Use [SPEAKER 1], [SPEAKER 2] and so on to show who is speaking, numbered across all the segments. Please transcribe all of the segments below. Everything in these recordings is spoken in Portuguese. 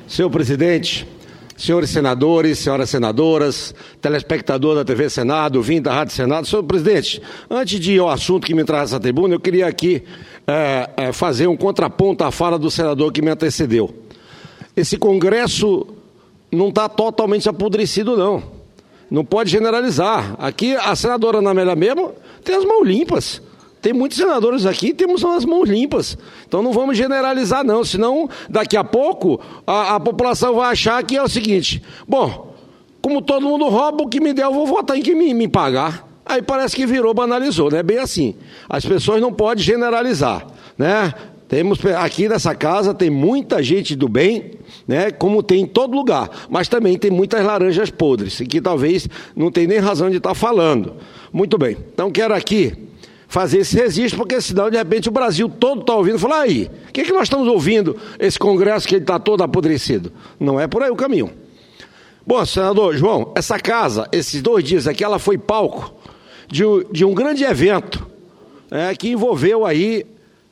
[SPEAKER 1] Senhor presidente, senhores senadores, senhoras senadoras, telespectador da TV Senado, ouvinte da Rádio Senado. Senhor presidente, antes de ir ao assunto que me traz essa tribuna, eu queria aqui fazer um contraponto à fala do senador que me antecedeu. Esse Congresso não está totalmente apodrecido, não. Não pode generalizar. Aqui, a senadora Ana Amélia mesmo tem as mãos limpas. Tem muitos senadores aqui que temos as mãos limpas. Então não vamos generalizar, não. Senão, daqui a pouco, a população vai achar que é o seguinte: bom, como todo mundo rouba, o que me der eu vou votar em quem me pagar. Aí parece que virou, banalizou, né? Bem assim. As pessoas não podem generalizar, né? Temos aqui nessa casa, tem muita gente do bem, né? Como tem em todo lugar. Mas também tem muitas laranjas podres, que talvez não tem nem razão de estar falando. Muito bem. Então quero aqui fazer esse registro, porque senão, de repente, o Brasil todo está ouvindo e fala: aí, o que nós estamos ouvindo, esse Congresso que ele está todo apodrecido? Não é por aí o caminho. Bom, senador João, essa casa, esses 2 dias aqui, ela foi palco de um grande evento que envolveu aí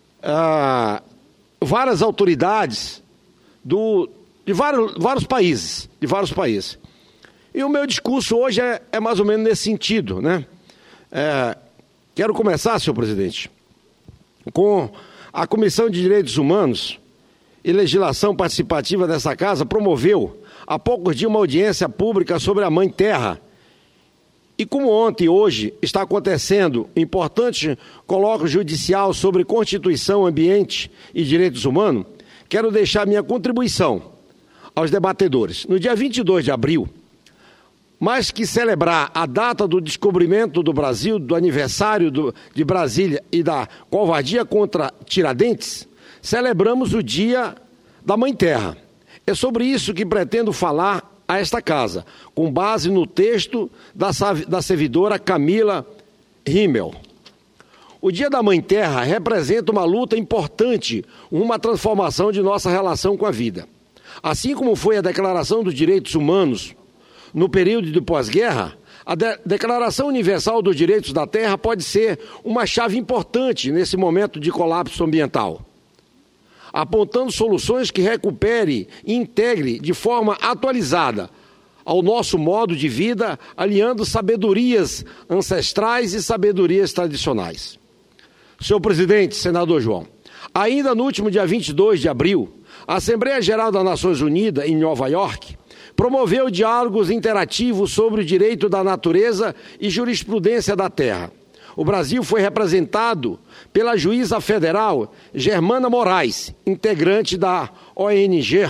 [SPEAKER 1] várias autoridades de vários países. E o meu discurso hoje é mais ou menos nesse sentido, né? Quero começar, senhor presidente, com a Comissão de Direitos Humanos e Legislação Participativa dessa casa promoveu há poucos dias uma audiência pública sobre a Mãe Terra. E como ontem e hoje está acontecendo importante colóquio judicial sobre Constituição, Ambiente e Direitos Humanos, quero deixar minha contribuição aos debatedores. No dia 22 de abril, mais que celebrar a data do descobrimento do Brasil, do aniversário de Brasília e da covardia contra Tiradentes, celebramos o Dia da Mãe Terra. É sobre isso que pretendo falar a esta casa, com base no texto da servidora Camila Rimmel. O Dia da Mãe Terra representa uma luta importante, uma transformação de nossa relação com a vida. Assim como foi a Declaração dos Direitos Humanos no período de pós-guerra, a Declaração Universal dos Direitos da Terra pode ser uma chave importante nesse momento de colapso ambiental, apontando soluções que recupere e integre de forma atualizada ao nosso modo de vida, aliando sabedorias ancestrais e sabedorias tradicionais. Senhor presidente, senador João, ainda no último dia 22 de abril, a Assembleia Geral das Nações Unidas, em Nova York, promoveu diálogos interativos sobre o direito da natureza e jurisprudência da terra. O Brasil foi representado pela juíza federal Germana Moraes, integrante da ONG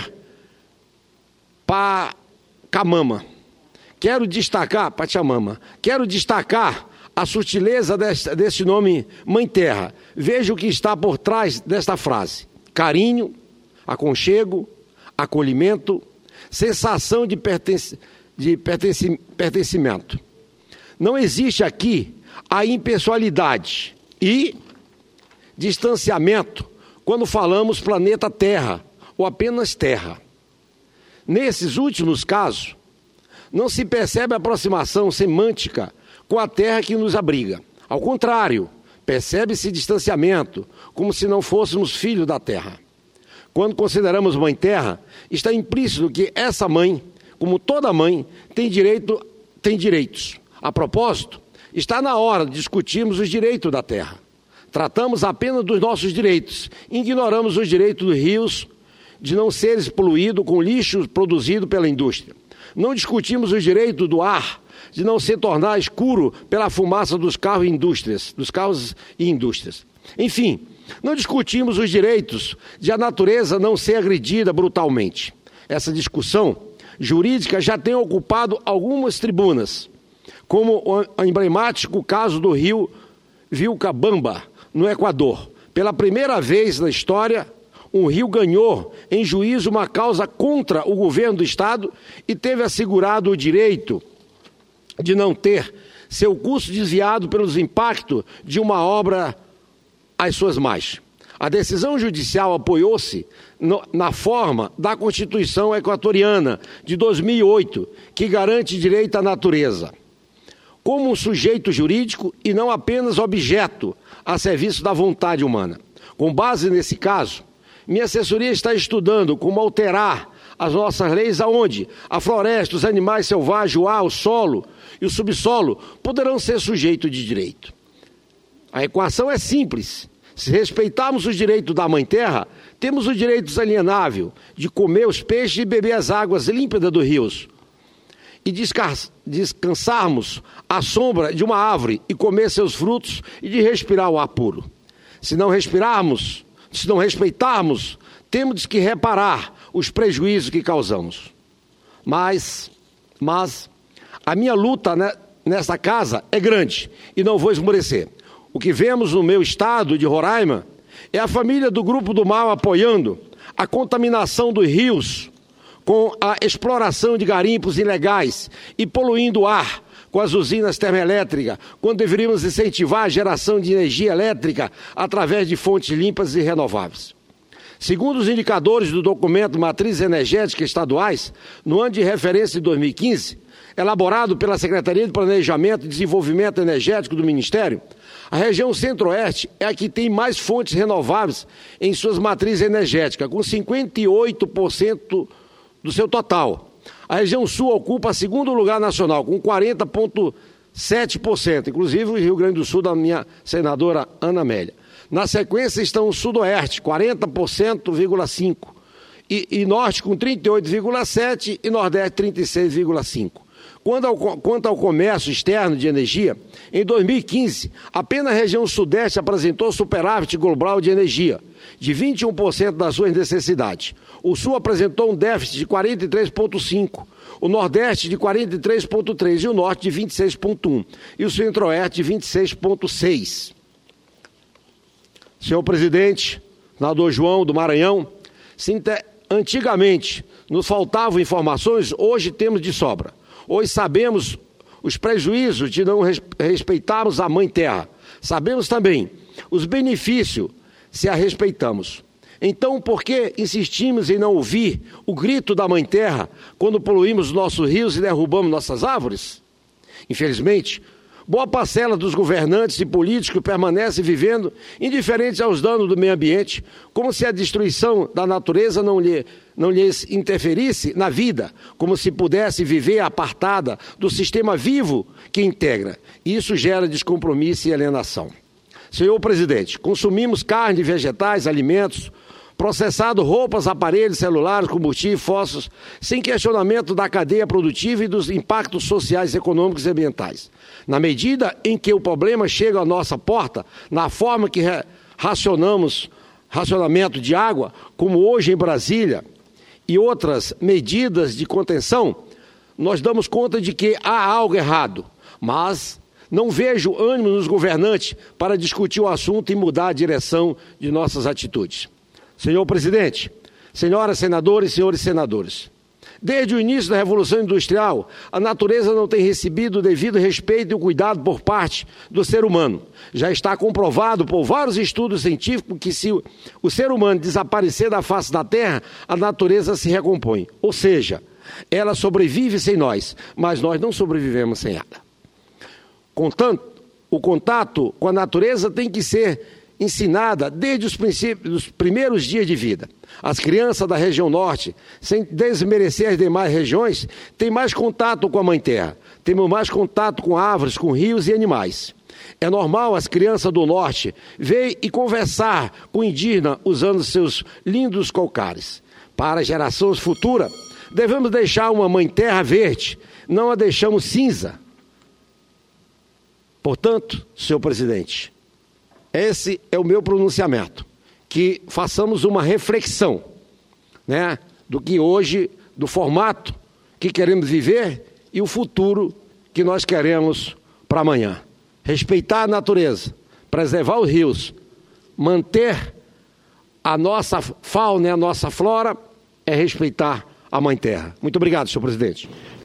[SPEAKER 1] Pachamama. Quero destacar a sutileza desse nome Mãe Terra. Veja o que está por trás desta frase: carinho, aconchego, acolhimento, sensação de pertencimento. Não existe aqui a impessoalidade e distanciamento quando falamos planeta Terra ou apenas Terra. Nesses últimos casos, não se percebe aproximação semântica com a Terra que nos abriga. Ao contrário, percebe-se distanciamento, como se não fôssemos filhos da Terra. Quando consideramos Mãe Terra, está implícito que essa mãe, como toda mãe, tem direitos. A propósito, está na hora de discutirmos os direitos da terra. Tratamos apenas dos nossos direitos, ignoramos os direitos dos rios de não serem poluídos com lixo produzido pela indústria. Não discutimos os direitos do ar, de não se tornar escuro pela fumaça dos carros e indústrias. Enfim, não discutimos os direitos de a natureza não ser agredida brutalmente. Essa discussão jurídica já tem ocupado algumas tribunas, como o emblemático caso do rio Vilcabamba, no Equador. Pela primeira vez na história, um rio ganhou em juízo uma causa contra o governo do Estado e teve assegurado o direito de não ter seu curso desviado pelos impactos de uma obra às suas margens. A decisão judicial apoiou-se na forma da Constituição Equatoriana de 2008, que garante direito à natureza, como um sujeito jurídico e não apenas objeto a serviço da vontade humana. Com base nesse caso, minha assessoria está estudando como alterar as nossas leis aonde a floresta, os animais selvagens, o ar, o solo e o subsolo poderão ser sujeitos de direito. A equação é simples. Se respeitarmos os direitos da Mãe Terra, temos o direito desalienável de comer os peixes e beber as águas límpidas dos rios. E descansarmos à sombra de uma árvore e comer seus frutos e de respirar o ar puro. Se não respeitarmos, temos que reparar os prejuízos que causamos. Mas a minha luta nessa casa é grande e não vou esmorecer. O que vemos no meu estado de Roraima é a família do Grupo do Mal apoiando a contaminação dos rios com a exploração de garimpos ilegais e poluindo o ar com as usinas termoelétricas, quando deveríamos incentivar a geração de energia elétrica através de fontes limpas e renováveis. Segundo os indicadores do documento Matrizes Energéticas Estaduais, no ano de referência de 2015, elaborado pela Secretaria de Planejamento e Desenvolvimento Energético do Ministério, a região Centro-Oeste é a que tem mais fontes renováveis em suas matrizes energéticas, com 58% do seu total. A região Sul ocupa o segundo lugar nacional, com 40,7%, inclusive o Rio Grande do Sul, da minha senadora Ana Amélia. Na sequência estão o Sudoeste, 40,5%, e Norte com 38,7% e Nordeste 36,5%. Quanto ao comércio externo de energia, em 2015, apenas a região Sudeste apresentou superávit global de energia, de 21% das suas necessidades. O Sul apresentou um déficit de 43,5%, o Nordeste de 43,3% e o Norte de 26,1%, e o Centro-Oeste de 26,6%. Senhor presidente, senador João do Maranhão, antigamente nos faltavam informações, hoje temos de sobra. Hoje sabemos os prejuízos de não respeitarmos a Mãe Terra. Sabemos também os benefícios se a respeitamos. Então, por que insistimos em não ouvir o grito da Mãe Terra quando poluímos nossos rios e derrubamos nossas árvores? Infelizmente, boa parcela dos governantes e políticos permanece vivendo indiferentes aos danos do meio ambiente, como se a destruição da natureza não lhes interferisse na vida, como se pudesse viver apartada do sistema vivo que integra. Isso gera descompromisso e alienação. Senhor presidente, consumimos carne, vegetais, alimentos, processado, roupas, aparelhos celulares, combustível, fósforos, sem questionamento da cadeia produtiva e dos impactos sociais, econômicos e ambientais. Na medida em que o problema chega à nossa porta, na forma que racionamento de água, como hoje em Brasília, e outras medidas de contenção, nós damos conta de que há algo errado, mas não vejo ânimo nos governantes para discutir o assunto e mudar a direção de nossas atitudes. Senhor presidente, senhoras senadoras e senhores senadores, desde o início da Revolução Industrial, a natureza não tem recebido o devido respeito e o cuidado por parte do ser humano. Já está comprovado por vários estudos científicos que se o ser humano desaparecer da face da Terra, a natureza se recompõe. Ou seja, ela sobrevive sem nós, mas nós não sobrevivemos sem ela. Contanto, o contato com a natureza tem que ser ensinada desde os primeiros dias de vida. As crianças da região norte, sem desmerecer as demais regiões, têm mais contato com a Mãe Terra. Temos mais contato com árvores, com rios e animais. É normal as crianças do norte verem e conversar com indígena usando seus lindos cocares. Para as gerações futuras, devemos deixar uma Mãe Terra verde, não a deixamos cinza. Portanto, senhor presidente, esse é o meu pronunciamento, que façamos uma reflexão, do que hoje, do formato que queremos viver e o futuro que nós queremos para amanhã. Respeitar a natureza, preservar os rios, manter a nossa fauna e a nossa flora é respeitar a Mãe Terra. Muito obrigado, senhor presidente.